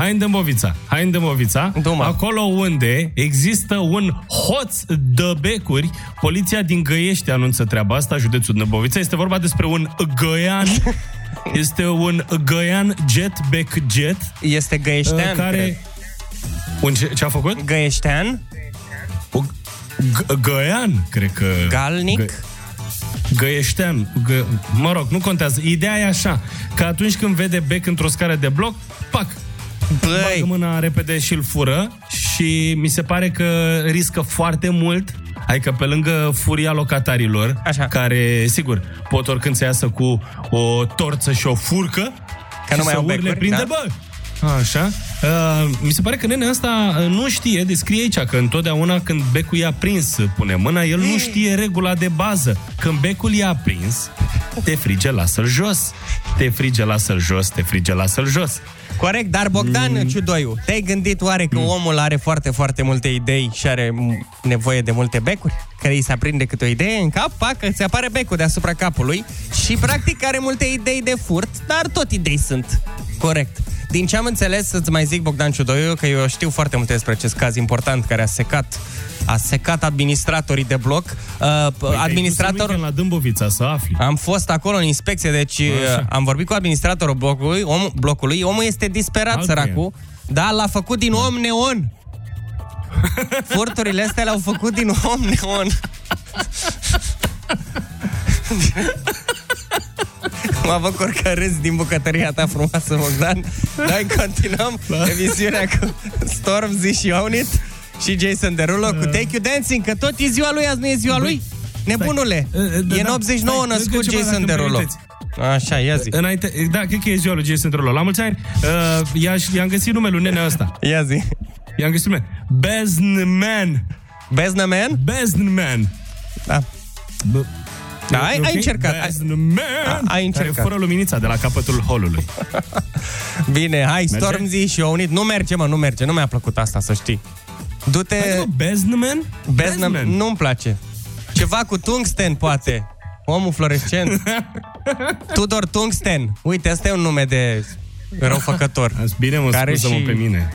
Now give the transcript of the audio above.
Hai în Dâmbovița. Acolo unde există un hoț de becuri. Poliția din Găiești anunță treaba asta, județul Dâmbovița. Este vorba despre un găian. Este un găian jetback jet. Este găieștean, care... Ce a făcut? Găieștean? Găian, cred că... Galnic? Găieștean. Mă rog, nu contează. Ideea e așa, că atunci când vede bec într-o scară de bloc, pac! Bagă mâna repede și îl fură și mi se pare că riscă foarte mult. Adică pe lângă furia locatarilor, așa, care, sigur, pot oricând să iasă cu o torță și o furcă că nu mai au becuri, prinde, da? Așa. Mi se pare că nenea asta nu știe, descrie aici că întotdeauna când becul e aprins, pune mâna, el nu știe regula de bază. Când becul e aprins, te frige, lasă-l jos. Te frige, lasă-l jos, te frige, lasă-l jos. Corect, dar Bogdan Ciudoiu, te-ai gândit oare că omul are foarte, foarte multe idei și are nevoie de multe becuri? Că îi se aprinde câte o idee în cap, pac, îți apare becul deasupra capului și practic are multe idei de furt, dar tot idei sunt. Corect. Din ce am înțeles, să-ți mai zic, Bogdan Ciudoiu, că eu știu foarte multe despre acest caz important care a secat administratorii de bloc. Administrator la Dâmbovița să afli. Am fost acolo în inspecție, deci am vorbit cu administratorul blocului. Omul este disperat, săracul. Da, l-a făcut din om neon. Furturile astea le-au făcut din om neon. Mă bucur că râzi din bucătăria ta frumoasă, Bogdan. Noi continuăm emisiunea cu Stormzy și Own It și Jason Derulo cu Take You Dancing, că tot e ziua lui, azi nu e ziua lui? Nebunule! E în 89 născut Jason Derulo. Așa, ia zi. Da, cred că e ziua lui Jason Derulo. La mulți ani, i-am găsit numele lui nenea ăsta. Ia zi. I-am găsit numele. Beznman. Beznman? Beznman. Da. Da, ai încercat. Ai încercat. Care fără luminița de la capătul holului. Bine, hai, Stormzy și Own It. Nu merge, nu merge. Nu mi-a plăcut asta, să știi. Du-te... Beznman? Beznman. Nu-mi place. Ceva cu tungsten, poate. Omul fluorescent. Tudor Tungsten. Uite, asta e un nume de răufăcător. Bine mă scuză-mă pe mine.